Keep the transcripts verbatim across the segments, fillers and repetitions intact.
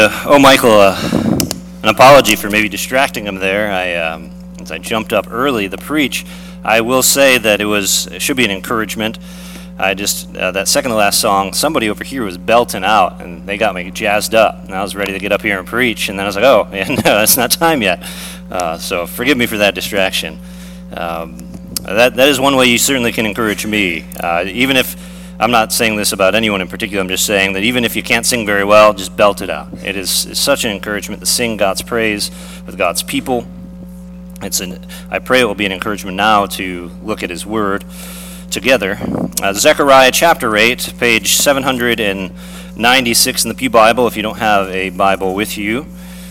Uh, oh, Michael, uh, an apology for maybe distracting him there. I, um, as I jumped up early to preach, I will say that it was it should be an encouragement. I just uh, that second to last song, somebody over here was belting out, and they got me jazzed up, and I was ready to get up here and preach. And then I was like, oh, yeah, no, it's not time yet. Uh, so forgive me for that distraction. Um, that that is one way you certainly can encourage me, uh, even if. I'm not saying this about anyone in particular. I'm just saying that even if you can't sing very well, just belt it out. It is it's such an encouragement to sing God's praise with God's people. It's an, I pray it will be an encouragement now to look at His Word together. Uh, Zechariah chapter eight, page seven hundred ninety-six in the Pew Bible, if you don't have a Bible with you.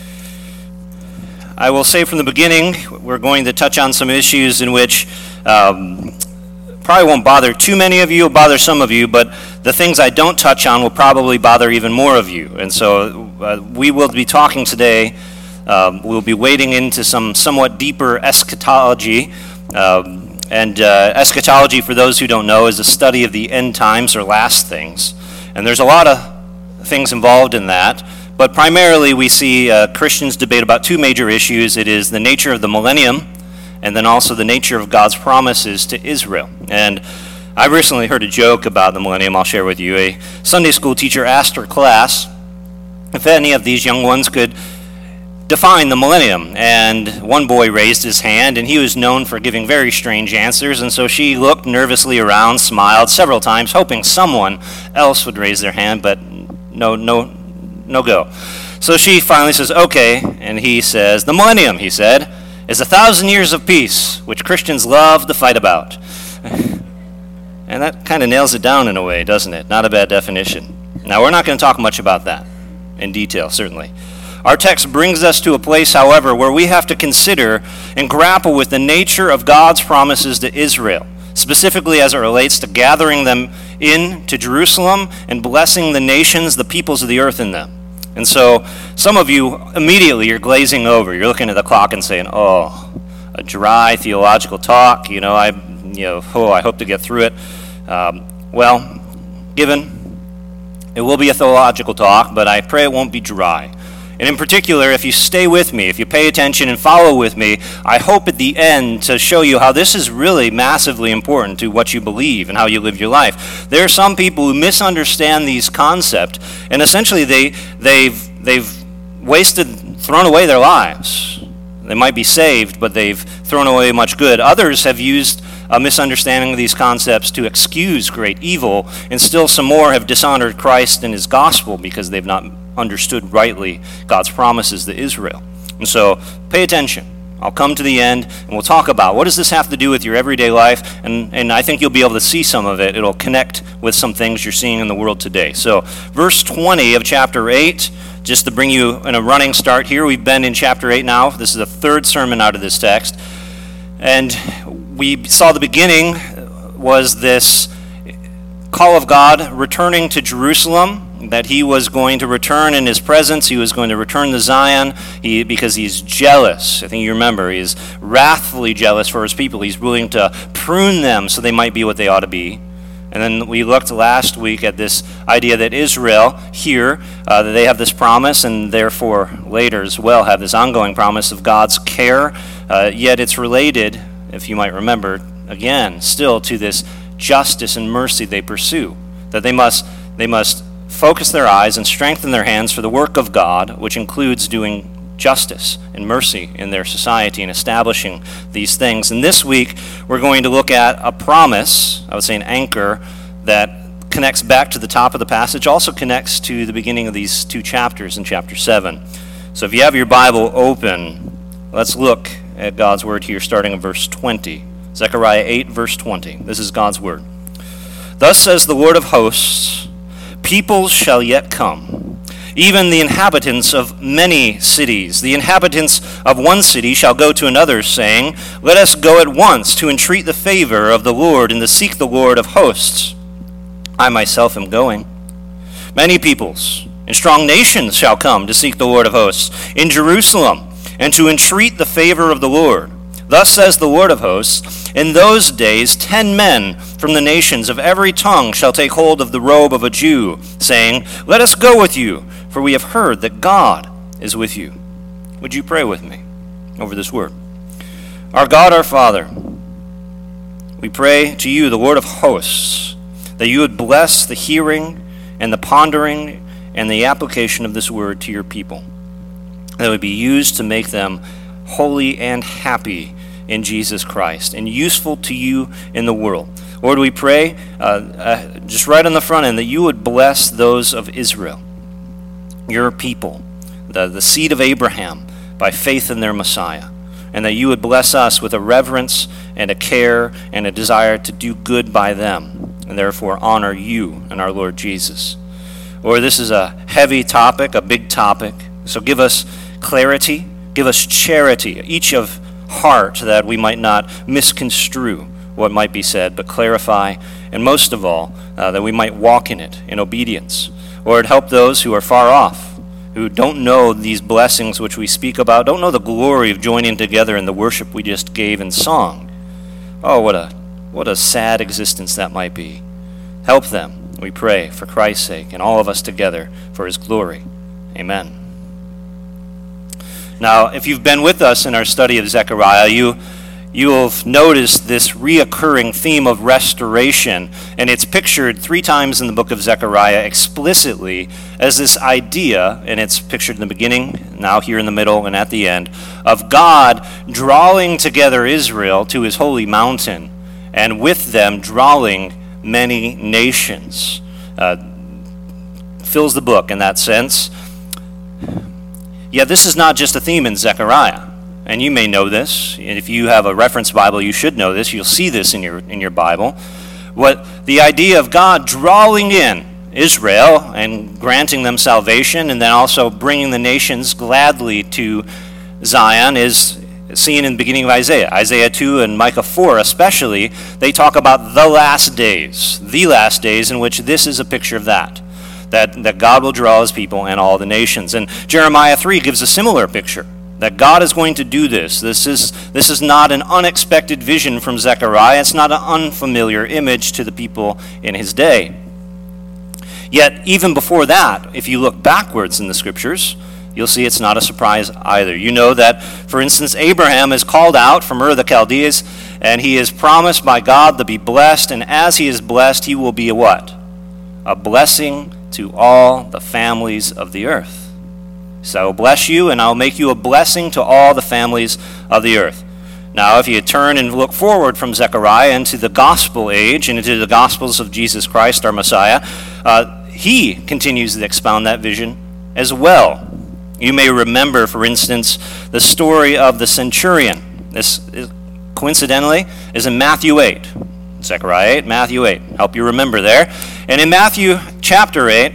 I will say from the beginning, we're going to touch on some issues in which um, probably won't bother too many of you, will bother some of you, but the things I don't touch on will probably bother even more of you. And so uh, we will be talking today, um, we'll be wading into some somewhat deeper eschatology. Um, and uh, eschatology, for those who don't know, is a study of the end times or last things. And there's a lot of things involved in that, but primarily we see uh, Christians debate about two major issues. It is the nature of the millennium, and then also the nature of God's promises to Israel. And I recently heard a joke about the millennium I'll share with you. A Sunday school teacher asked her class if any of these young ones could define the millennium. And one boy raised his hand, and he was known for giving very strange answers. And so she looked nervously around, smiled several times, hoping someone else would raise their hand, but no, no, no go. So she finally says, okay, and he says, the millennium, he said, is a thousand years of peace, which Christians love to fight about. And that kind of nails it down in a way, doesn't it? Not a bad definition. Now, we're not going to talk much about that in detail, certainly. Our text brings us to a place, however, where we have to consider and grapple with the nature of God's promises to Israel, specifically as it relates to gathering them in to Jerusalem and blessing the nations, the peoples of the earth in them. And so some of you immediately you're glazing over. You're looking at the clock and saying, oh, a dry theological talk. You know, I, you know, oh, I hope to get through it. Um, well, given it will be a theological talk, but I pray it won't be dry. And in particular, if you stay with me, if you pay attention and follow with me, I hope at the end to show you how this is really massively important to what you believe and how you live your life. There are some people who misunderstand these concepts, and essentially they, they've, they've wasted, thrown away their lives. They might be saved, but they've thrown away much good. Others have used a misunderstanding of these concepts to excuse great evil, and still some more have dishonored Christ and His gospel because they've not understood rightly God's promises to Israel. And so pay attention. I'll come to the end and we'll talk about what does this have to do with your everyday life, and, and I think you'll be able to see some of it. It'll connect with some things you're seeing in the world today. So verse twenty of chapter eight, just to bring you in a running start here, we've been in chapter eight now. This is the third sermon out of this text. And we saw the beginning was this call of God returning to Jerusalem, that He was going to return in His presence. He was going to return to Zion he, because He's jealous. I think you remember, He's wrathfully jealous for His people. He's willing to prune them so they might be what they ought to be. And then we looked last week at this idea that Israel here, uh, that they have this promise, and therefore later as well have this ongoing promise of God's care. Uh, yet it's related, if you might remember, again, still to this justice and mercy they pursue. That they must, they must focus their eyes and strengthen their hands for the work of God, which includes doing justice and mercy in their society and establishing these things. And this week, we're going to look at a promise, I would say an anchor, that connects back to the top of the passage, also connects to the beginning of these two chapters in chapter seven. So if you have your Bible open, let's look at God's word here, starting in verse twenty. Zechariah eight, verse twenty. This is God's word. Thus says the Lord of hosts, peoples shall yet come, even the inhabitants of many cities. The inhabitants of one city shall go to another, saying, let us go at once to entreat the favor of the Lord and to seek the Lord of hosts. I myself am going. Many peoples and strong nations shall come to seek the Lord of hosts in Jerusalem and to entreat the favor of the Lord. Thus says the Lord of hosts, in those days ten men from the nations of every tongue shall take hold of the robe of a Jew, saying, let us go with you for we have heard that God is with you. Would you pray with me over this word? Our God, our Father, we pray to you, the Lord of hosts, that you would bless the hearing and the pondering and the application of this word to your people, that it would be used to make them holy and happy in Jesus Christ and useful to you in the world. Lord, we pray uh, uh, just right on the front end that you would bless those of Israel, your people, the, the seed of Abraham, by faith in their Messiah, and that you would bless us with a reverence and a care and a desire to do good by them, and therefore honor you and our Lord Jesus. Lord, this is a heavy topic, a big topic, so give us clarity, give us charity, each of heart, that we might not misconstrue what might be said, but clarify, and most of all, uh, that we might walk in it in obedience. Lord, help those who are far off, who don't know these blessings which we speak about, don't know the glory of joining together in the worship we just gave in song. Oh, what a what a sad existence that might be. Help them, we pray, for Christ's sake, and all of us together for his glory. Amen. Now, if you've been with us in our study of Zechariah, you you'll have noticed this reoccurring theme of restoration, and it's pictured three times in the book of Zechariah explicitly as this idea, and it's pictured in the beginning, now here in the middle, and at the end, of God drawing together Israel to his holy mountain, and with them drawing many nations. Uh, fills the book in that sense. Yet this is not just a theme in Zechariah. And you may know this. If you have a reference Bible, you should know this. You'll see this in your in your Bible. What the idea of God drawing in Israel and granting them salvation, and then also bringing the nations gladly to Zion, is seen in the beginning of Isaiah. Isaiah two and Micah four especially, they talk about the last days, the last days in which this is a picture of that, that, that God will draw his people and all the nations. And Jeremiah three gives a similar picture, that God is going to do this. This is, this is not an unexpected vision from Zechariah. It's not an unfamiliar image to the people in his day. Yet, even before that, if you look backwards in the scriptures, you'll see it's not a surprise either. You know that, for instance, Abraham is called out from Ur of the Chaldees, and he is promised by God to be blessed, and as he is blessed, he will be a what? A blessing to all the families of the earth. So I will bless you, and I will make you a blessing to all the families of the earth. Now, if you turn and look forward from Zechariah into the gospel age and into the gospels of Jesus Christ, our Messiah, uh, he continues to expound that vision as well. You may remember, for instance, the story of the centurion. This, is, coincidentally, is in Matthew eight. Zechariah eight, Matthew eight. Help you remember there. And in Matthew chapter eight,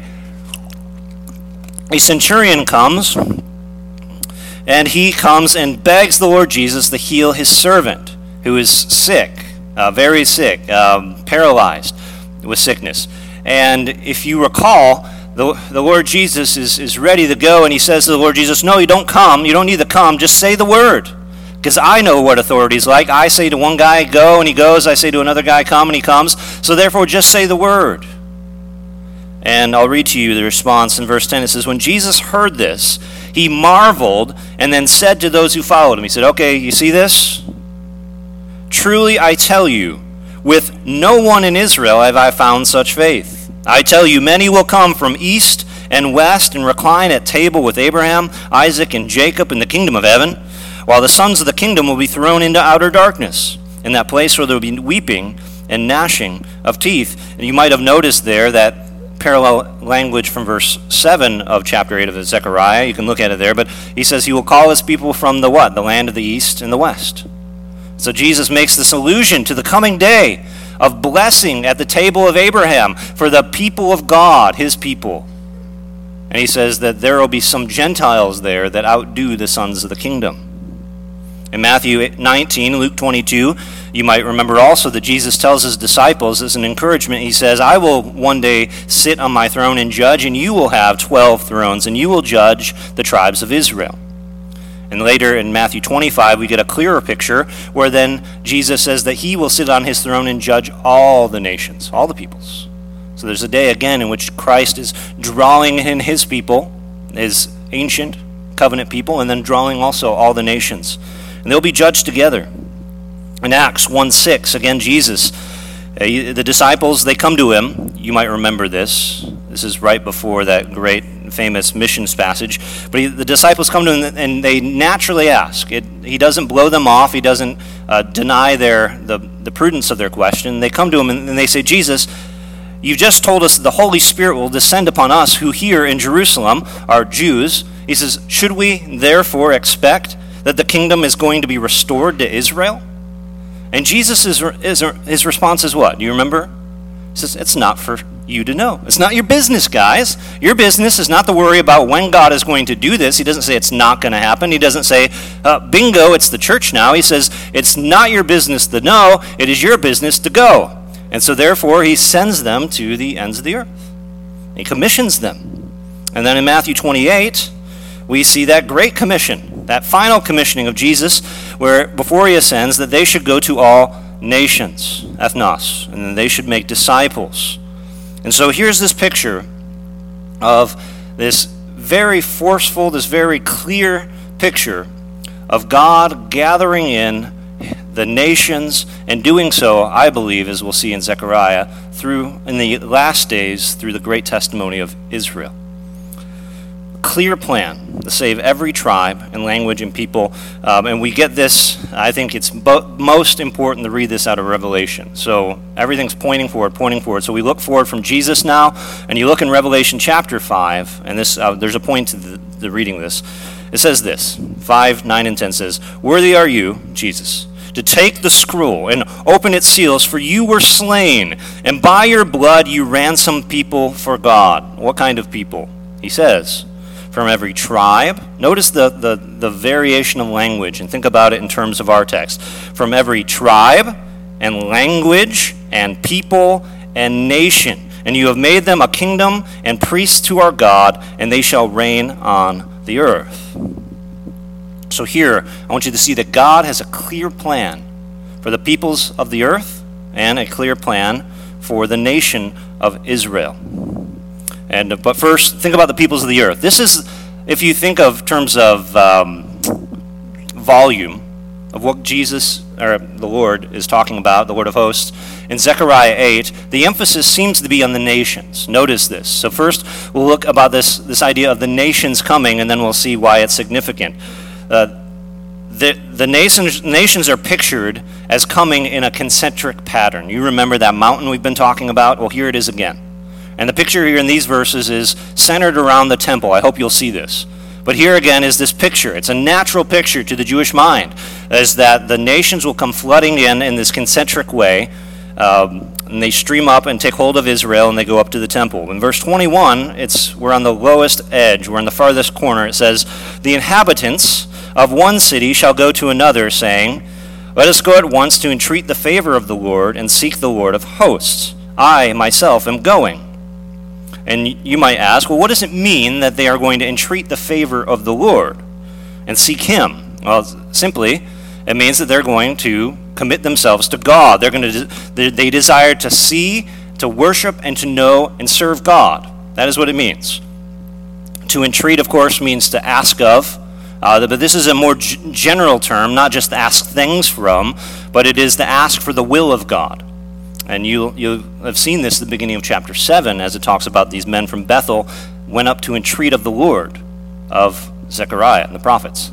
a centurion comes, and he comes and begs the Lord Jesus to heal his servant, who is sick, uh, very sick, um, paralyzed with sickness. And if you recall, the, the Lord Jesus is, is ready to go, and he says to the Lord Jesus, no, you don't come, you don't need to come, just say the word. Because I know what authority is like. I say to one guy, go, and he goes. I say to another guy, come, and he comes. So therefore, just say the word. And I'll read to you the response in verse ten. It says, when Jesus heard this, he marveled and then said to those who followed him, he said, okay, you see this? Truly I tell you, with no one in Israel have I found such faith. I tell you, many will come from east and west and recline at table with Abraham, Isaac, and Jacob in the kingdom of heaven, while the sons of the kingdom will be thrown into outer darkness, in that place where there will be weeping and gnashing of teeth. And you might have noticed there that parallel language from verse seven of chapter eight of Zechariah. You can look at it there, but he says he will call his people from the what? The land of the east and the west. So Jesus makes this allusion to the coming day of blessing at the table of Abraham for the people of God, his people. And he says that there will be some Gentiles there that outdo the sons of the kingdom. In Matthew nineteen, Luke twenty-two, you might remember also that Jesus tells his disciples as an encouragement, he says, I will one day sit on my throne and judge, and you will have twelve thrones, and you will judge the tribes of Israel. And later in Matthew twenty-five, we get a clearer picture where then Jesus says that he will sit on his throne and judge all the nations, all the peoples. So there's a day again in which Christ is drawing in his people his ancient covenant people, and then drawing also all the nations. And they'll be judged together. In Acts one six, again, Jesus, uh, the disciples, they come to him. You might remember this. This is right before that great famous missions passage. But he, the disciples come to him and they naturally ask. It, he doesn't blow them off. He doesn't uh, deny their the, the prudence of their question. They come to him and, and they say, Jesus, you just told us that the Holy Spirit will descend upon us who here in Jerusalem are Jews. He says, should we therefore expect that the kingdom is going to be restored to Israel? And Jesus' is, is, his response is what? Do you remember? He says, it's not for you to know. It's not your business, guys. Your business is not to worry about when God is going to do this. He doesn't say it's not going to happen. He doesn't say, uh, bingo, it's the church now. He says, it's not your business to know. It is your business to go. And so therefore, he sends them to the ends of the earth. He commissions them. And then in Matthew twenty-eight, we see that great commission, that final commissioning of Jesus, where before he ascends, that they should go to all nations, ethnos, and then they should make disciples. And so here's this picture of this very forceful, this very clear picture of God gathering in the nations, and doing so, I believe, as we'll see in Zechariah, through in the last days, through the great testimony of Israel. Clear plan to save every tribe and language and people. Um, and we get this, I think it's bo- most important to read this out of Revelation. So everything's pointing forward, pointing forward. So we look forward from Jesus now, and you look in Revelation chapter five, and this uh, there's a point to the, the reading this. It says this, five, nine, and ten says, worthy are you, Jesus, to take the scroll and open its seals, for you were slain, and by your blood you ransomed people for God. What kind of people? He says, from every tribe. Notice the, the, the variation of language, and think about it in terms of our text. From every tribe and language and people and nation. And you have made them a kingdom and priests to our God, and they shall reign on the earth. So here, I want you to see that God has a clear plan for the peoples of the earth and a clear plan for the nation of Israel. And but first, think about the peoples of the earth. This is, if you think of terms of um, volume of what Jesus, or the Lord, is talking about, the Lord of hosts, in Zechariah eight, the emphasis seems to be on the nations. Notice this. So first, we'll look about this, this idea of the nations coming, and then we'll see why it's significant. Uh, the the nations, nations are pictured as coming in a concentric pattern. You remember that mountain we've been talking about? Well, here it is again. And the picture here in these verses is centered around the temple. I hope you'll see this. But here again is this picture. It's a natural picture to the Jewish mind, is that the nations will come flooding in in this concentric way, um, and they stream up and take hold of Israel, and they go up to the temple. In verse twenty-one, it's we're on the lowest edge. We're in the farthest corner. It says, the inhabitants of one city shall go to another, saying, let us go at once to entreat the favor of the Lord and seek the Lord of hosts. I myself am going. And you might ask, well, what does it mean that they are going to entreat the favor of the Lord and seek him? Well, simply, it means that they're going to commit themselves to God. They're going to, they desire to see, to worship, and to know and serve God. That is what it means. To entreat, of course, means to ask of. Uh, but this is a more g- general term, not just to ask things from, but it is to ask for the will of God. And you you have seen this at the beginning of chapter seven, as it talks about these men from Bethel went up to entreat of the Lord, of Zechariah and the prophets.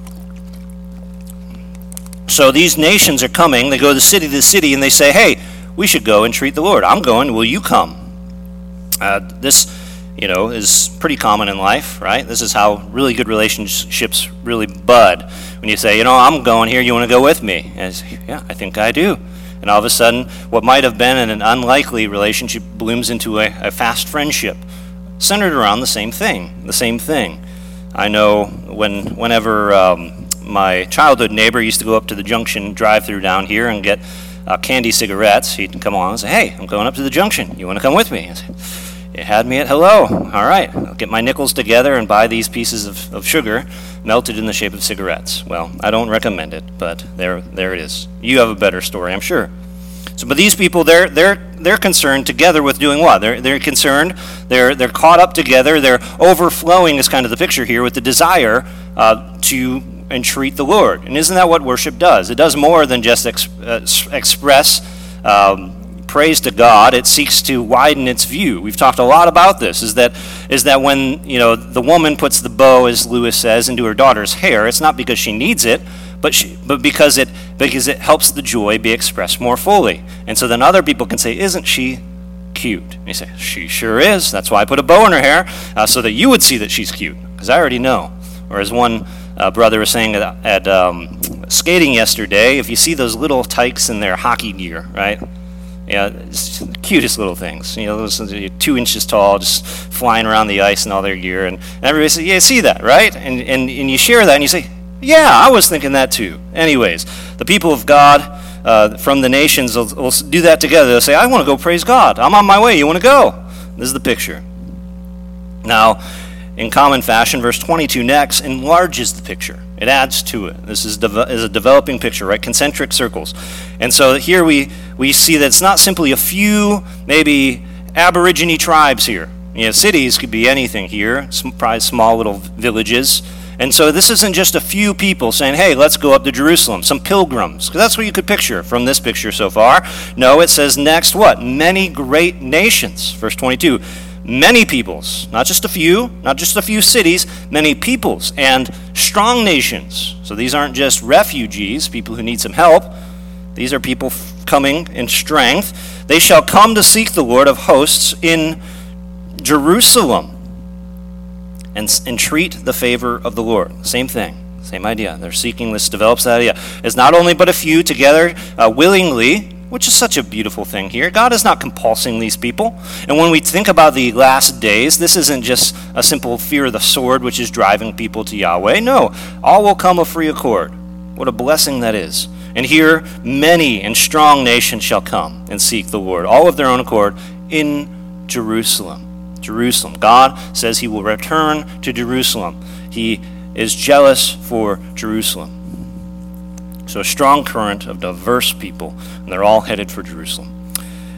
So these nations are coming, they go to the city to city, and they say, hey, we should go entreat the Lord. I'm going, will you come? Uh, this, you know, is pretty common in life, right? This is how really good relationships really bud. When you say, you know, I'm going here, you want to go with me? And I say, yeah, I think I do. And all of a sudden, what might have been an unlikely relationship blooms into a, a fast friendship, centered around the same thing, the same thing. I know when whenever um, my childhood neighbor used to go up to the Junction drive-through down here and get uh, candy cigarettes, he'd come along and say, hey, I'm going up to the Junction. You want to come with me? I said, you had me at hello. All right, I'll get my nickels together and buy these pieces of, of sugar melted in the shape of cigarettes. Well, I don't recommend it, but there there it is. You have a better story, I'm sure. So, but these people, they're they're they're concerned together with doing what? They're they're concerned. They're they're caught up together. They're overflowing is kind of the picture here with the desire uh, to entreat the Lord. And isn't that what worship does? It does more than just ex- uh, express um, praise to God. It seeks to widen its view. We've talked a lot about this. Is that is that when you know the woman puts the bow, as Lewis says, into her daughter's hair, it's not because she needs it, but she, but because it because it helps the joy be expressed more fully. And so then other people can say, "Isn't she cute?" And you say, "She sure is. That's why I put a bow in her hair, uh, so that you would see that she's cute, because I already know." Or as one uh, brother was saying at, at um, skating yesterday, if you see those little tykes in their hockey gear, right? Yeah, it's the cutest little things. You know, those are two inches tall, just flying around the ice in all their gear, and, and everybody says, "Yeah, see that, right?" And and and you share that, and you say, "Yeah, I was thinking that too." Anyways, the people of God uh, from the nations will, will do that together. They'll say, "I want to go praise God. I'm on my way. You want to go?" This is the picture. Now, in common fashion, verse twenty-two next enlarges the picture. It adds to it. This is, de- is a developing picture, right? Concentric circles. And so here we, we see that it's not simply a few, maybe Aborigine tribes here. You know, cities could be anything here, probably small little villages. And so this isn't just a few people saying, "Hey, let's go up to Jerusalem," some pilgrims, because that's what you could picture from this picture so far. No, it says next what? Many great nations, verse twenty-two. Many peoples, not just a few, not just a few cities, many peoples and strong nations. So these aren't just refugees, people who need some help. These are people f- coming in strength. They shall come to seek the Lord of hosts in Jerusalem and s- entreat the favor of the Lord. Same thing, same idea. They're seeking this, develops that idea. It's not only but a few together uh, willingly, which is such a beautiful thing here. God is not compulsing these people. And when we think about the last days, this isn't just a simple fear of the sword which is driving people to Yahweh. No, all will come of free accord. What a blessing that is. And here, many and strong nations shall come and seek the Lord, all of their own accord, in Jerusalem. Jerusalem. God says he will return to Jerusalem. He is jealous for Jerusalem. So a strong current of diverse people, and they're all headed for Jerusalem.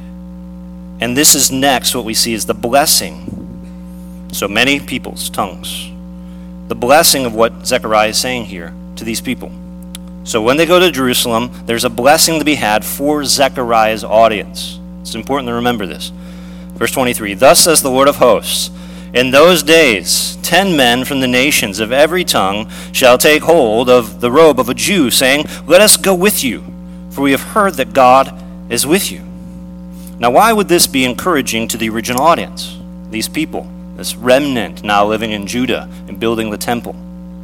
And this is next what we see is the blessing. So many peoples, tongues. The blessing of what Zechariah is saying here to these people. So when they go to Jerusalem, there's a blessing to be had for Zechariah's audience. It's important to remember this. Verse twenty-three, "Thus says the Lord of hosts, in those days, ten men from the nations of every tongue shall take hold of the robe of a Jew, saying, 'Let us go with you, for we have heard that God is with you.'" Now, why would this be encouraging to the original audience? These people, this remnant now living in Judah and building the temple.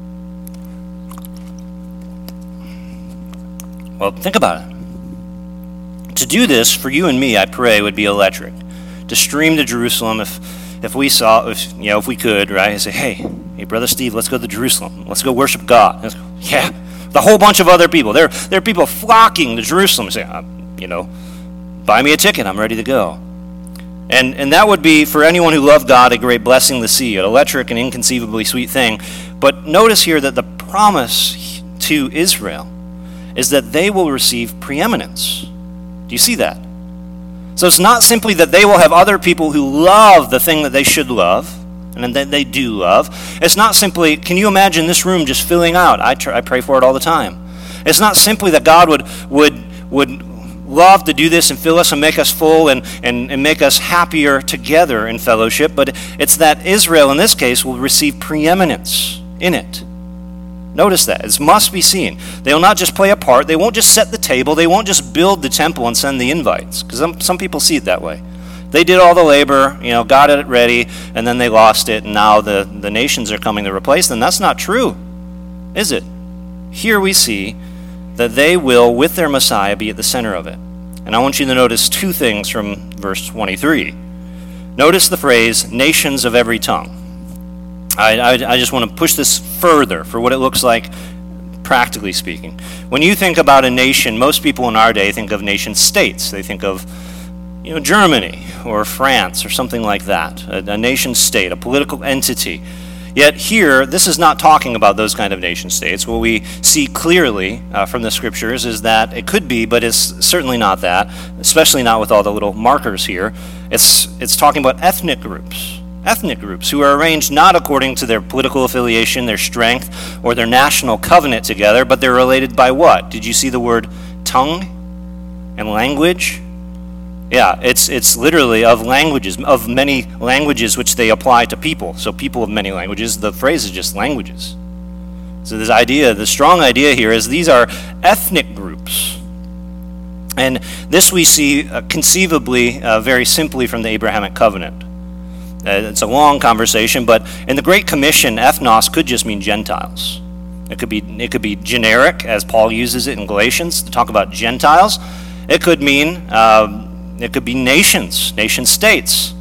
Well, think about it. To do this, for you and me, I pray, would be electric. To stream to Jerusalem if... If we saw, if, you know, if we could, right, and say, hey, hey, Brother Steve, let's go to Jerusalem. Let's go worship God. Let's go, yeah, the whole bunch of other people. There, there are people flocking to Jerusalem and say, uh, you know, buy me a ticket. I'm ready to go. And and that would be, for anyone who loved God, a great blessing to see, an electric and inconceivably sweet thing. But notice here that the promise to Israel is that they will receive preeminence. Do you see that? So it's not simply that they will have other people who love the thing that they should love, and that they do love. It's not simply, can you imagine this room just filling out? I, try, I pray for it all the time. It's not simply that God would would would love to do this and fill us and make us full and, and, and make us happier together in fellowship, but it's that Israel in this case will receive preeminence in it. Notice that. It must be seen. They will not just play a part. They won't just set the table. They won't just build the temple and send the invites, because some, some people see it that way. They did all the labor, you know, got it ready, and then they lost it, and now the, the nations are coming to replace them. That's not true, is it? Here we see that they will, with their Messiah, be at the center of it. And I want you to notice two things from verse twenty-three. Notice the phrase, nations of every tongue. I, I, I just want to push this further for what it looks like practically speaking. When you think about a nation, most people in our day think of nation states. They think of, you know, Germany or France or something like that, a, a nation state, a political entity. Yet here, this is not talking about those kind of nation states. What we see clearly uh, from the scriptures is that it could be, but it's certainly not that, especially not with all the little markers here. It's, it's talking about ethnic groups, ethnic groups who are arranged not according to their political affiliation, their strength, or their national covenant together, but they're related by what? Did you see the word tongue and language? Yeah, it's it's literally of languages, of many languages which they apply to people. So people of many languages, the phrase is just languages. So this idea, the strong idea here is these are ethnic groups. And this we see uh, conceivably uh, very simply from the Abrahamic covenant. Uh, it's a long conversation, but in the Great Commission, ethnos could just mean Gentiles. It could be it could be generic, as Paul uses it in Galatians to talk about Gentiles. It could mean uh, It could be nations, nation states.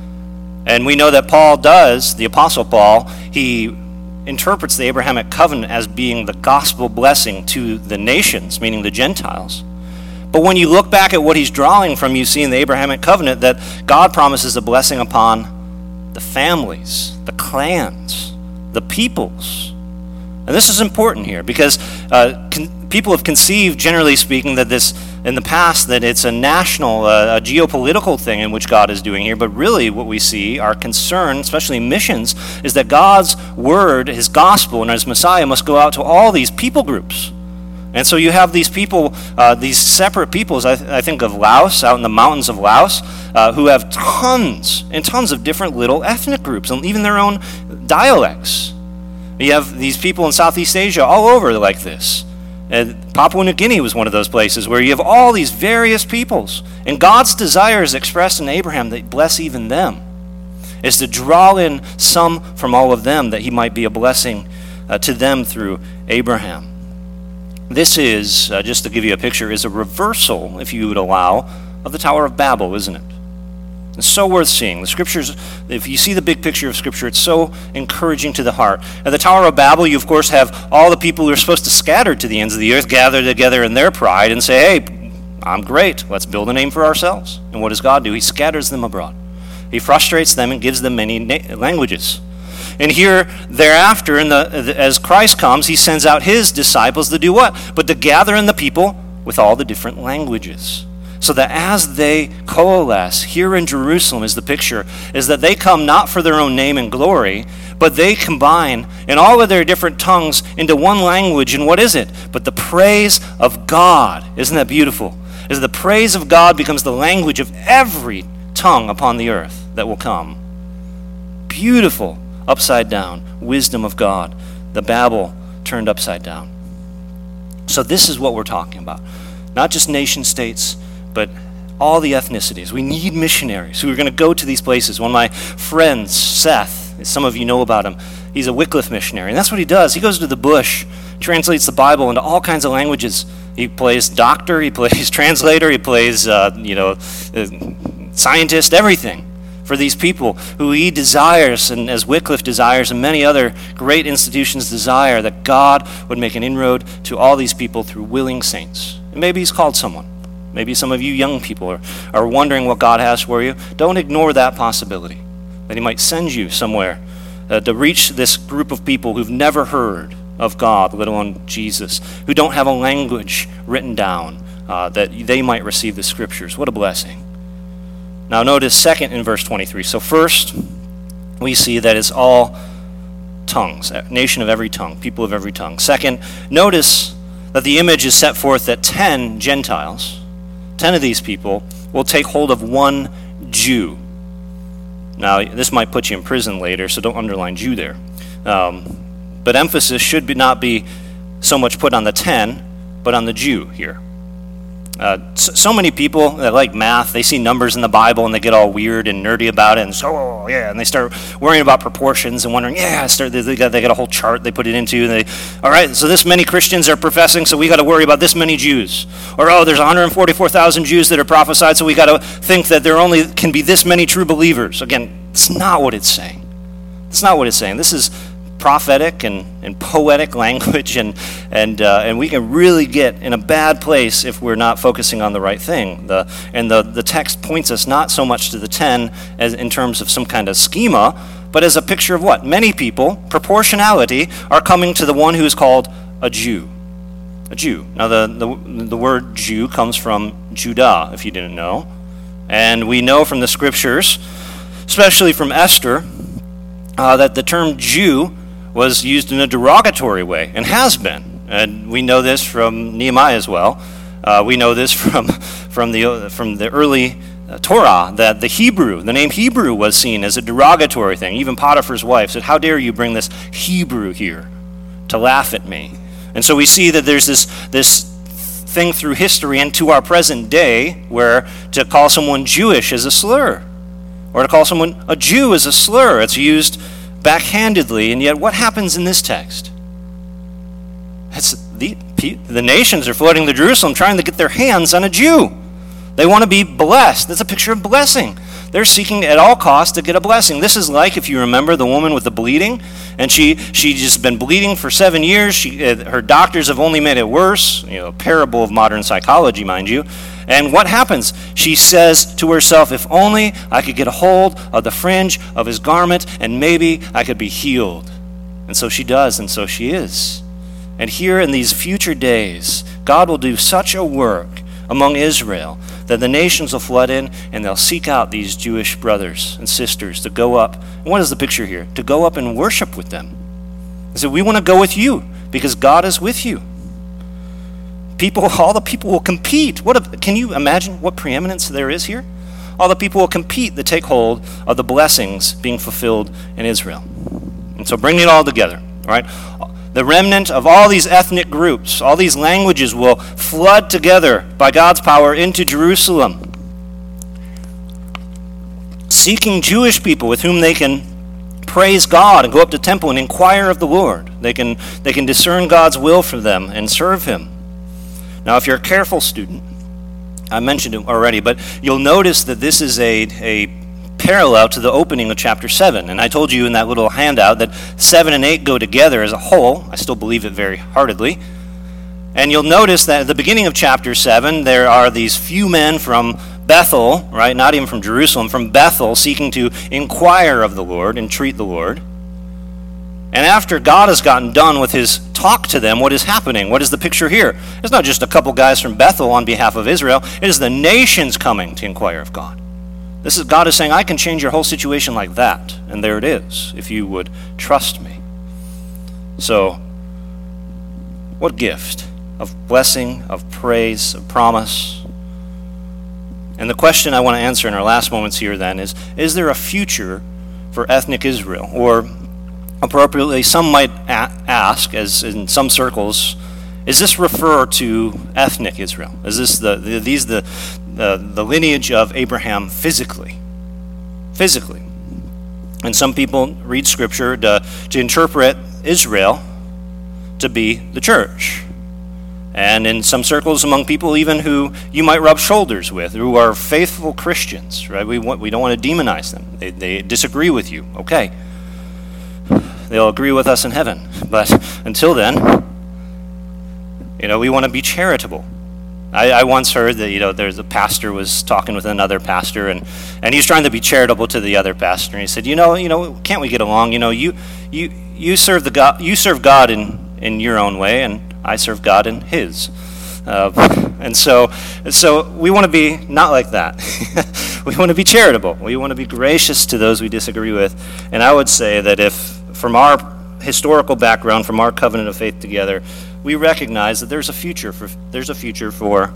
And we know that Paul does, the Apostle Paul, he interprets the Abrahamic covenant as being the gospel blessing to the nations, meaning the Gentiles. But when you look back at what he's drawing from, you see in the Abrahamic covenant that God promises a blessing upon the families, the clans, the peoples. And this is important here because uh, con- people have conceived, generally speaking, that this, in the past, that it's a national, uh, a geopolitical thing in which God is doing here. But really what we see, our concern, especially missions, is that God's word, his gospel, and his Messiah must go out to all these people groups. And so you have these people, uh, these separate peoples, I, th- I think of Laos, out in the mountains of Laos, uh, who have tons and tons of different little ethnic groups, and even their own dialects. You have these people in Southeast Asia all over like this. And Papua New Guinea was one of those places where you have all these various peoples. And God's desire is expressed in Abraham that bless even them, is to draw in some from all of them that he might be a blessing uh, to them through Abraham. This is, uh, just to give you a picture, is a reversal, if you would allow, of the Tower of Babel, isn't it? It's so worth seeing. The scriptures, if you see the big picture of scripture, it's so encouraging to the heart. At the Tower of Babel, you of course have all the people who are supposed to scatter to the ends of the earth gather together in their pride and say, hey, I'm great. Let's build a name for ourselves. And what does God do? He scatters them abroad. He frustrates them and gives them many na- languages. And here, thereafter, in the, as Christ comes, he sends out his disciples to do what? But to gather in the people with all the different languages. So that as they coalesce, here in Jerusalem is the picture, is that they come not for their own name and glory, but they combine in all of their different tongues into one language. And what is it? But the praise of God. Isn't that beautiful? Is the praise of God becomes the language of every tongue upon the earth that will come. Beautiful, upside down, wisdom of God. The Babel turned upside down. So this is what we're talking about. Not just nation states, but all the ethnicities. We need missionaries who are going to go to these places. One of my friends, Seth, some of you know about him, he's a Wycliffe missionary, and that's what he does. He goes to the bush, translates the Bible into all kinds of languages. He plays doctor, he plays translator, he plays, uh, you know, uh, scientist, everything for these people who he desires, and as Wycliffe desires, and many other great institutions desire, that God would make an inroad to all these people through willing saints. And maybe he's called someone. Maybe some of you young people are, are wondering what God has for you. Don't ignore that possibility, that he might send you somewhere uh, to reach this group of people who've never heard of God, let alone Jesus, who don't have a language written down, uh, that they might receive the scriptures. What a blessing. Now notice second in verse twenty-three. So first, we see that it's all tongues, a nation of every tongue, people of every tongue. Second, notice that the image is set forth that ten Gentiles, ten of these people, will take hold of one Jew. Now, this might put you in prison later, so don't underline Jew there. Um, but emphasis should be not be so much put on the ten, but on the Jew here. Uh, so, so many people that like math, they see numbers in the Bible and they get all weird and nerdy about it, and so oh, yeah, and they start worrying about proportions and wondering, yeah, start, they, they, got, they got a whole chart they put it into, and they, all right, so this many Christians are professing, so we got to worry about this many Jews, or oh, there's one hundred forty-four thousand Jews that are prophesied, so we got to think that there only can be this many true believers. Again, it's not what it's saying. It's not what it's saying. This is prophetic and, and poetic language, and and uh, and we can really get in a bad place if we're not focusing on the right thing. The and the, the text points us not so much to the ten as in terms of some kind of schema, but as a picture of what? Many people, proportionality, are coming to the one who is called a Jew. A Jew. Now, the, the, the word Jew comes from Judah, if you didn't know. And we know from the scriptures, especially from Esther, uh, that the term Jew was used in a derogatory way, and has been. And we know this from Nehemiah as well. Uh, we know this from, from, the, from the early uh, Torah, that the Hebrew, the name Hebrew was seen as a derogatory thing. Even Potiphar's wife said, "How dare you bring this Hebrew here to laugh at me?" And so we see that there's this, this thing through history and to our present day where to call someone Jewish is a slur, or to call someone a Jew is a slur. It's used backhandedly, and yet what happens in this text? It's the, the nations are flooding to Jerusalem trying to get their hands on a Jew. They want to be blessed. That's a picture of blessing. They're seeking at all costs to get a blessing. This is like, if you remember, the woman with the bleeding, and she she just been bleeding for seven years. She, uh, her doctors have only made it worse. You know, a parable of modern psychology, mind you. And what happens? She says to herself, "If only I could get a hold of the fringe of his garment, and maybe I could be healed." And so she does, and so she is. And here in these future days, God will do such a work among Israel that the nations will flood in and they'll seek out these Jewish brothers and sisters to go up. And what is the picture here? To go up and worship with them. They say, "We want to go with you because God is with you." People, all the people will compete. What a, can you imagine what preeminence there is here? All the people will compete to take hold of the blessings being fulfilled in Israel. And so bring it all together, all right? The remnant of all these ethnic groups, all these languages will flood together by God's power into Jerusalem, seeking Jewish people with whom they can praise God and go up to the temple and inquire of the Lord. They can, they can discern God's will for them and serve him. Now, if you're a careful student, I mentioned it already, but you'll notice that this is a, a parallel to the opening of chapter seven. And I told you in that little handout that seven and eight go together as a whole. I still believe it very heartedly. And you'll notice that at the beginning of chapter seven, there are these few men from Bethel, right? Not even from Jerusalem, from Bethel, seeking to inquire of the Lord, entreat the Lord. And after God has gotten done with his talk to them, what is happening? What is the picture here? It's not just a couple guys from Bethel on behalf of Israel. It is the nations coming to inquire of God. This is God is saying, "I can change your whole situation like that." And there it is, if you would trust me. So, what gift of blessing, of praise, of promise. And the question I want to answer in our last moments here then is, is there a future for ethnic Israel? Or appropriately, some might a- ask, as in some circles, is this refer to ethnic Israel? Is this the, the these the the, the lineage of Abraham physically? Physically. And some people read scripture to, to interpret Israel to be the church. And in some circles among people even who you might rub shoulders with, who are faithful Christians, right? We want, we don't want to demonize them. They, they disagree with you. Okay. They'll agree with us in heaven. But until then, you know, we want to be charitable. I, I once heard that, you know, there's a pastor was talking with another pastor, and, and he was trying to be charitable to the other pastor. And he said, you know, you know, can't we get along? You know, you you you serve the God, you serve God in, in your own way, and I serve God in His. Uh, and so, so we want to be not like that. We want to be charitable. We want to be gracious to those we disagree with. And I would say that if, from our historical background, from our covenant of faith together, we recognize that there's a future for there's a future for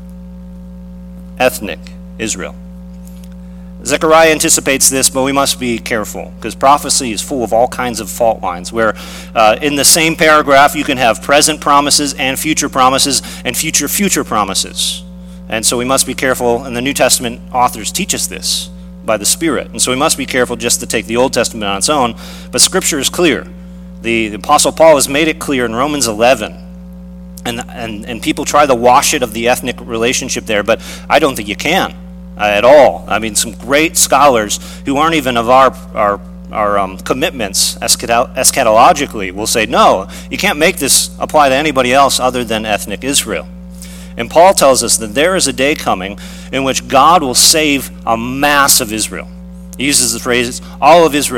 ethnic Israel. Zechariah anticipates this, but we must be careful because prophecy is full of all kinds of fault lines where uh, in the same paragraph you can have present promises and future promises and future future promises. And so we must be careful, and the New Testament authors teach us this by the Spirit. And so we must be careful just to take the Old Testament on its own, but Scripture is clear. The, the Apostle Paul has made it clear in Romans eleven. And, and and people try to wash it of the ethnic relationship there, but I don't think you can uh, at all. I mean, some great scholars who aren't even of our our, our um, commitments eschatologically will say, no, you can't make this apply to anybody else other than ethnic Israel. And Paul tells us that there is a day coming in which God will save a mass of Israel. He uses the phrase, all of Israel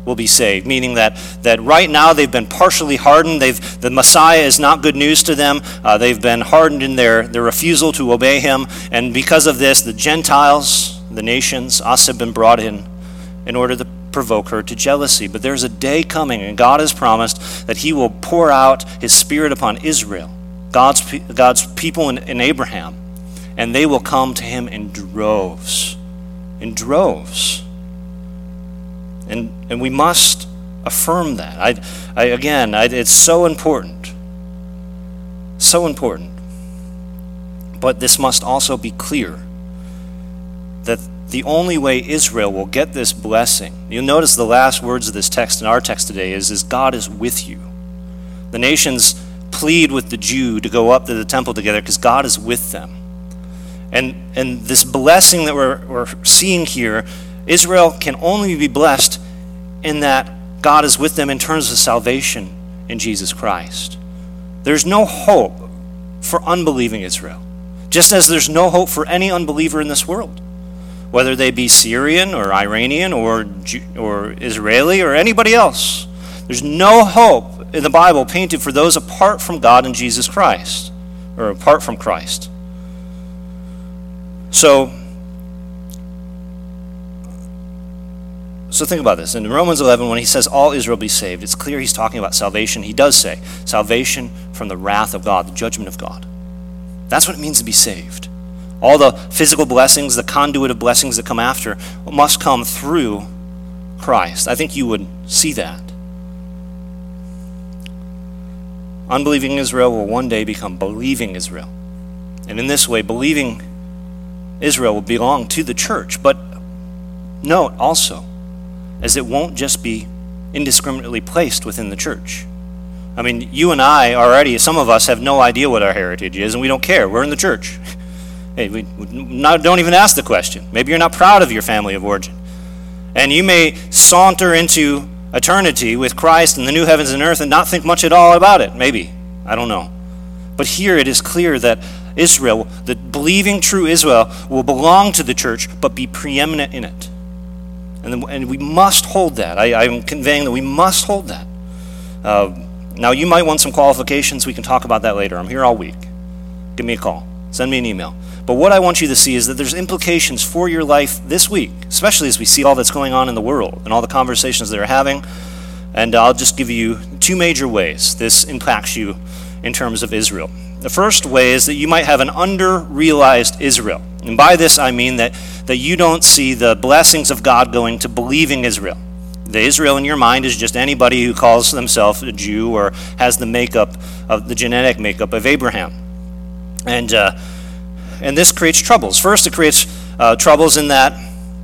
will be saved, meaning that, that right now they've been partially hardened. They've, the Messiah is not good news to them. Uh, they've been hardened in their, their refusal to obey him. And because of this, the Gentiles, the nations, us have been brought in in order to provoke her to jealousy. But there's a day coming, and God has promised that he will pour out his Spirit upon Israel, God's, God's people in, in Abraham, and they will come to him in droves. In droves. And and we must affirm that. I, I again, I, it's so important. So important. But this must also be clear that the only way Israel will get this blessing, you'll notice the last words of this text in our text today is, is God is with you. The nations plead with the Jew to go up to the temple together because God is with them. And and this blessing that we're, we're seeing here, Israel can only be blessed in that God is with them in terms of salvation in Jesus Christ. There's no hope for unbelieving Israel, just as there's no hope for any unbeliever in this world, whether they be Syrian or Iranian or or Israeli or anybody else. There's no hope in the Bible painted for those apart from God and Jesus Christ, or apart from Christ. So, so think about this. In Romans eleven, when he says all Israel be saved, it's clear he's talking about salvation. He does say salvation from the wrath of God, the judgment of God. That's what it means to be saved. All the physical blessings, the conduit of blessings that come after, must come through Christ. I think you would see that. Unbelieving Israel will one day become believing Israel. And in this way, believing Israel will belong to the church. But note also, as it won't just be indiscriminately placed within the church. I mean, you and I already, some of us have no idea what our heritage is, and we don't care. We're in the church. Hey, we not, don't even ask the question. Maybe you're not proud of your family of origin. And you may saunter into eternity with Christ in the new heavens and earth and not think much at all about it. Maybe. I don't know. But here it is clear that Israel, the believing true Israel, will belong to the church but be preeminent in it. And, then, and we must hold that. I, I'm conveying that we must hold that. Uh, now, you might want some qualifications. We can talk about that later. I'm here all week. Give me a call. Send me an email. But what I want you to see is that there's implications for your life this week, especially as we see all that's going on in the world and all the conversations that are having. And I'll just give you two major ways this impacts you in terms of Israel. The first way is that you might have an under-realized Israel. And by this I mean that, that you don't see the blessings of God going to believing Israel. The Israel in your mind is just anybody who calls themselves a Jew or has the makeup of the genetic makeup of Abraham. And uh, and this creates troubles. First, it creates uh, troubles in that,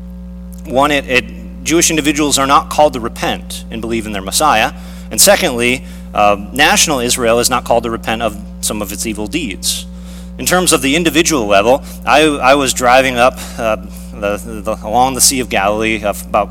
one, it, it Jewish individuals are not called to repent and believe in their Messiah. And secondly, uh, national Israel is not called to repent of some of its evil deeds. In terms of the individual level, I, I was driving up uh, the, the, along the Sea of Galilee about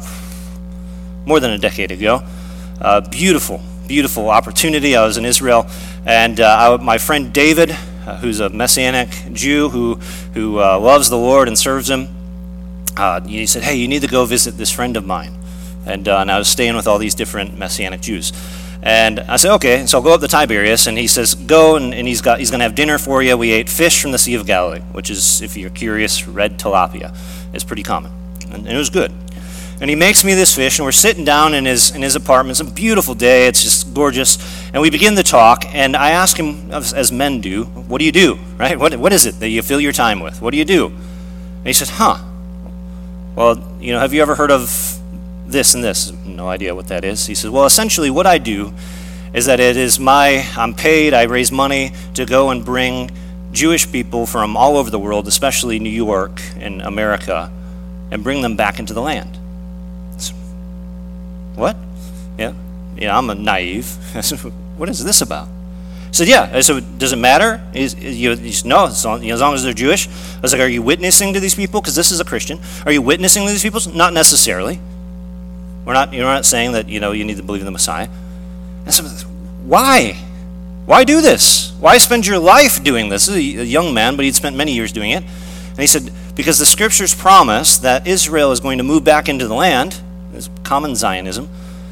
more than a decade ago. Uh, beautiful, beautiful opportunity. I was in Israel, and uh, I, my friend David, uh, who's a Messianic Jew who, who uh, loves the Lord and serves him, uh, he said, hey, you need to go visit this friend of mine. And, uh, and I was staying with all these different Messianic Jews. And I said, okay, so I'll go up to Tiberias, and he says, go, and, and he's got he's going to have dinner for you. We ate fish from the Sea of Galilee, which is, if you're curious, red tilapia. It's pretty common, and, and it was good. And he makes me this fish, and we're sitting down in his in his apartment. It's a beautiful day. It's just gorgeous. And we begin to talk, and I ask him, as, as men do, what do you do, right? What What is it that you fill your time with? What do you do? And he says, huh, well, you know, have you ever heard of this and this? No idea what that is. He says, well, essentially what I do is that it is my, I'm paid, I raise money to go and bring Jewish people from all over the world, especially New York and America, and bring them back into the land. So, what? Yeah, yeah, I'm a naive. What is this about? I said, yeah. I said, does it matter? Is, is, you, you know, as long, you know, as long as they're Jewish. I was like, are you witnessing to these people? Because this is a Christian. Are you witnessing to these people? Not necessarily. We're not, you're not saying that, you know, you need to believe in the Messiah. And so, why? Why do this? Why spend your life doing this? This is a young man, but he'd spent many years doing it. And he said, because the scriptures promise that Israel is going to move back into the land, it's common Zionism,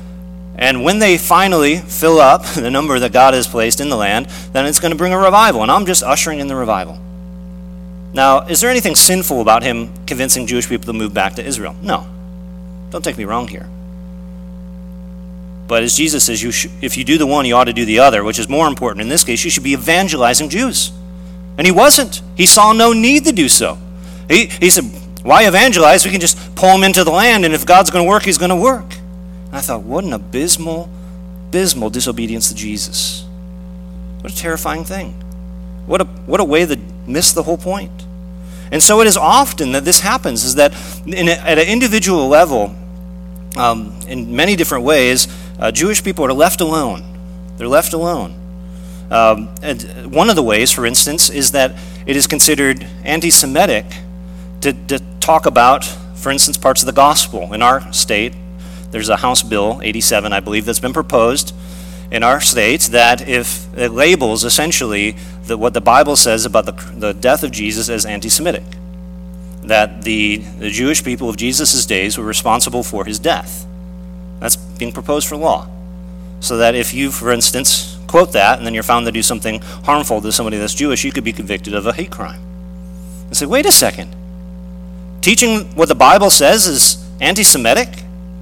And when they finally fill up the number that God has placed in the land, then it's going to bring a revival. And I'm just ushering in the revival. Now, is there anything sinful about him convincing Jewish people to move back to Israel? No. Don't take me wrong here. But as Jesus says, you sh- if you do the one, you ought to do the other, which is more important. In this case, you should be evangelizing Jews. And he wasn't. He saw no need to do so. He, he said, why evangelize? We can just pull them into the land, and if God's going to work, he's going to work. And I thought, what an abysmal, abysmal disobedience to Jesus. What a terrifying thing. What a, what a way to miss the whole point. And so it is often that this happens, is that in a, at an individual level, um, in many different ways, uh, Jewish people are left alone. They're left alone. Um, and one of the ways, for instance, is that it is considered anti-Semitic to, to talk about, for instance, parts of the gospel. In our state, there's a House Bill eighty-seven, I believe, that's been proposed in our state that if it labels essentially the, what the Bible says about the, the death of Jesus as anti-Semitic, that the, the Jewish people of Jesus' days were responsible for his death. That's being proposed for law. So that if you, for instance, quote that and then you're found to do something harmful to somebody that's Jewish, you could be convicted of a hate crime. And say, wait a second. Teaching what the Bible says is anti-Semitic?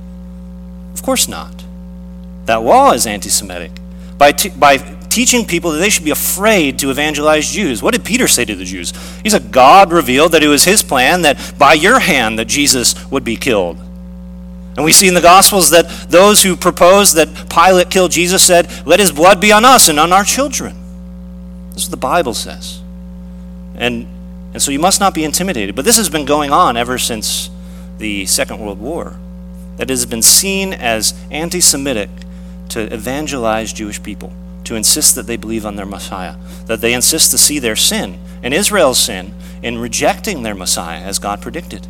Of course not. That law is anti-Semitic. By, t- by teaching people that they should be afraid to evangelize Jews. What did Peter say to the Jews? He said, God revealed that it was his plan that by your hand that Jesus would be killed. And we see in the Gospels that those who proposed that Pilate kill Jesus said, let his blood be on us and on our children. This is what the Bible says. And, and so you must not be intimidated. But this has been going on ever since the Second World War. That it has been seen as anti-Semitic to evangelize Jewish people, to insist that they believe on their Messiah, that they insist to see their sin, and Israel's sin, in rejecting their Messiah as God predicted,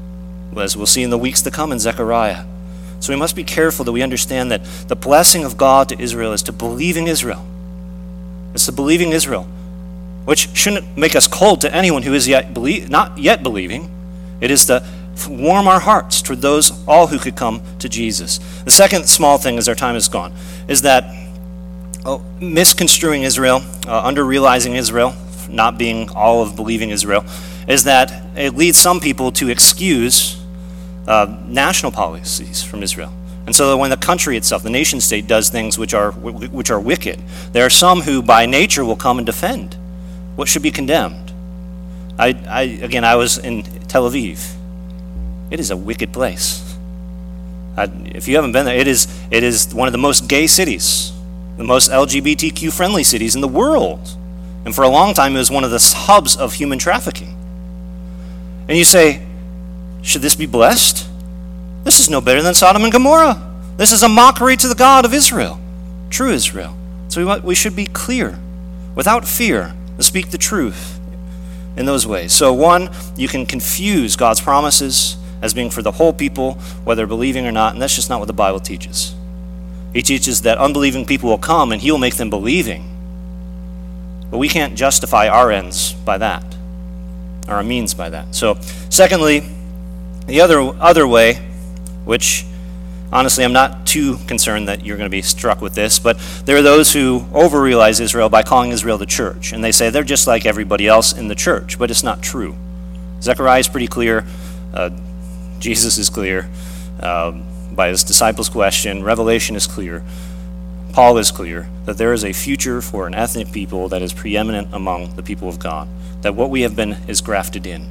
as we'll see in the weeks to come in Zechariah. So we must be careful that we understand that the blessing of God to Israel is to believing Israel. It's to believing Israel, which shouldn't make us cold to anyone who is yet belie- not yet believing. It is to warm our hearts toward those all who could come to Jesus. The second small thing, as our time is gone, is that oh, misconstruing Israel, uh, under-realizing Israel, not being all of believing Israel, is that it leads some people to excuse uh, national policies from Israel. And so that when the country itself, the nation state, does things which are which are wicked, there are some who by nature will come and defend what should be condemned. I, I again, I was in Tel Aviv. It is a wicked place. I, if you haven't been there, it is it is one of the most gay cities, the most L G B T Q friendly cities in the world. And for a long time, it was one of the hubs of human trafficking. And you say, should this be blessed? This is no better than Sodom and Gomorrah. This is a mockery to the God of Israel, true Israel. So we, we should be clear, without fear, to speak the truth in those ways. So one, you can confuse God's promises as being for the whole people, whether believing or not, and that's just not what the Bible teaches. He teaches that unbelieving people will come and he will make them believing. But we can't justify our ends by that, or our means by that. So, secondly, the other other way, which honestly I'm not too concerned that you're going to be struck with this, but there are those who over-realize Israel by calling Israel the church, and they say they're just like everybody else in the church, but it's not true. Zechariah is pretty clear. Uh, Jesus is clear. Um, by his disciples' question, Revelation is clear. Paul is clear that there is a future for an ethnic people that is preeminent among the people of God. That what we have been is grafted in.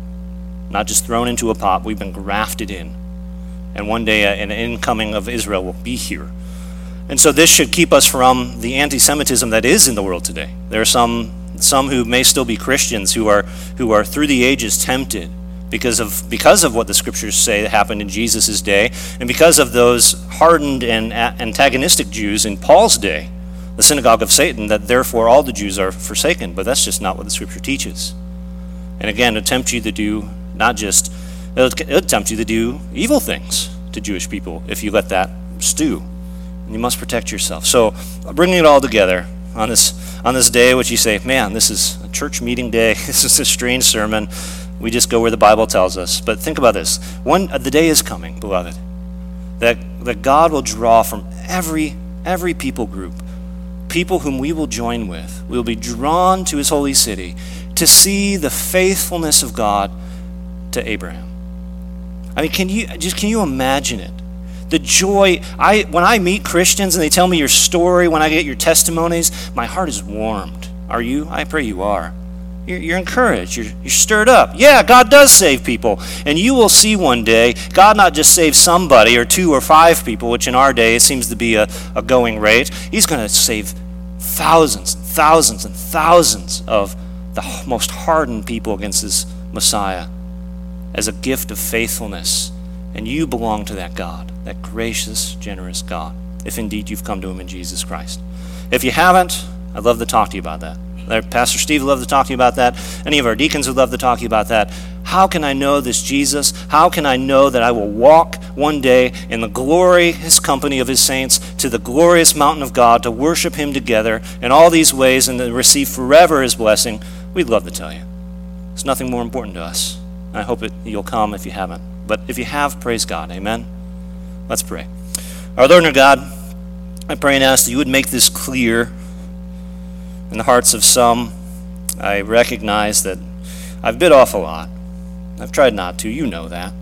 Not just thrown into a pot, we've been grafted in. And one day an incoming of Israel will be here. And so this should keep us from the anti-Semitism that is in the world today. There are some some who may still be Christians who are who are through the ages tempted because of because of what the scriptures say that happened in Jesus' day, and because of those hardened and antagonistic Jews in Paul's day, the synagogue of Satan, that therefore all the Jews are forsaken. But that's just not what the scripture teaches. And again, it'll tempt you to do not just, it'll, it'll tempt you to do evil things to Jewish people if you let that stew. And you must protect yourself. So bringing it all together on this on this day, which you say, man, this is a church meeting day. This is a strange sermon. We just go where the Bible tells us. But think about this. One, the day is coming, beloved. that, that God will draw from every, every people group, people whom we will join with. We will be drawn to his holy city to see the faithfulness of God to Abraham. I mean, can you just can you imagine it? The joy, I when I meet Christians and they tell me your story, when I get your testimonies, my heart is warmed. Are you? I pray you are. You're, you're encouraged. You're, you're stirred up. Yeah, God does save people. And you will see one day, God not just save somebody or two or five people, which in our day seems to be a, a going rate. He's going to save thousands and thousands and thousands of the most hardened people against his Messiah as a gift of faithfulness. And you belong to that God, that gracious, generous God, if indeed you've come to him in Jesus Christ. If you haven't, I'd love to talk to you about that. Pastor Steve would love to talk to you about that. Any of our deacons would love to talk to you about that. How can I know this Jesus? How can I know that I will walk one day in the glorious company of his saints to the glorious mountain of God to worship him together in all these ways and to receive forever his blessing? We'd love to tell you. It's nothing more important to us. I hope it, you'll come if you haven't. But if you have, praise God. Amen? Let's pray. Our Lord and our God, I pray and ask that you would make this clear in the hearts of some. I recognize that I've bit off a lot. I've tried not to. You know that.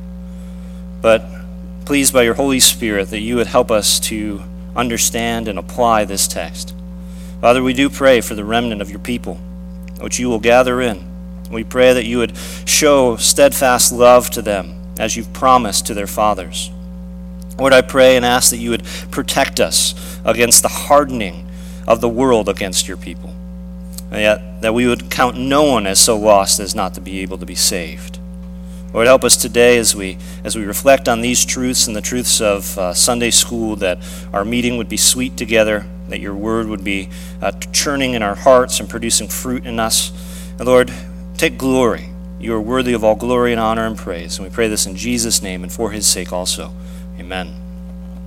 But please, by your Holy Spirit, that you would help us to understand and apply this text. Father, we do pray for the remnant of your people, which you will gather in. We pray that you would show steadfast love to them as you've promised to their fathers. Lord, I pray and ask that you would protect us against the hardening of the world against your people. And yet that we would count no one as so lost as not to be able to be saved. Lord, help us today as we as we reflect on these truths and the truths of uh, Sunday school, that our meeting would be sweet together, that your word would be uh, churning in our hearts and producing fruit in us. And Lord, take glory. You are worthy of all glory and honor and praise. And we pray this in Jesus' name and for his sake also. Amen.